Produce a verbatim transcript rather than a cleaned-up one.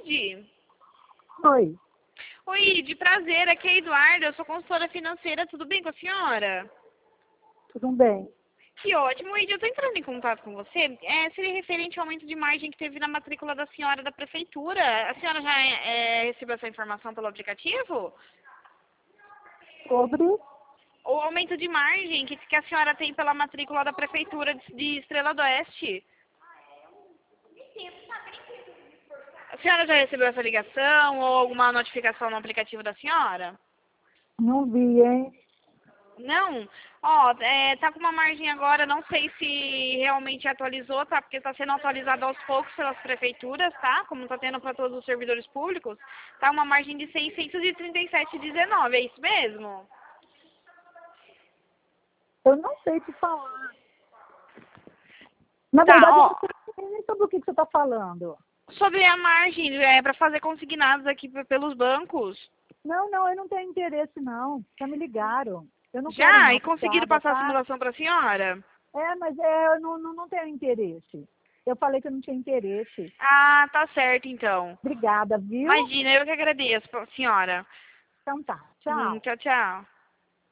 Idi? Oi. Oi, Idi, prazer. Aqui é a Eduarda, eu sou consultora financeira. Tudo bem com a senhora? Tudo bem? Que ótimo, Idi. Eu estou entrando em contato com você. É, seria referente ao aumento de margem que teve na matrícula da senhora da prefeitura. A senhora já é, recebeu essa informação pelo aplicativo? Sobre? O aumento de margem que, que a senhora tem pela matrícula da prefeitura de, de Estrela do Oeste. A senhora já recebeu essa ligação ou alguma notificação no aplicativo da senhora? Não vi, hein? Não? Ó, é, tá com uma margem agora, não sei se realmente atualizou, tá? Porque está sendo atualizado aos poucos pelas prefeituras, tá? Como está tendo para todos os servidores públicos. Tá uma margem de seiscentos e trinta e sete vírgula dezenove, é isso mesmo? Eu não sei te falar. Na Tá, verdade, eu ó. não sei nem sobre o que, que você está falando. Sobre a margem, é, para fazer consignados aqui p- pelos bancos. Não, não, eu não tenho interesse, não. Já me ligaram. Eu não quero, Já? não. E conseguiram Obrigada, passar a tá? simulação para a senhora? É, mas é, eu não, não, não tenho interesse. Eu falei que eu não tinha interesse. Ah, tá certo então. Obrigada, viu? Imagina, eu que agradeço, senhora. Então tá. Hum, Tchau. tchau, tchau.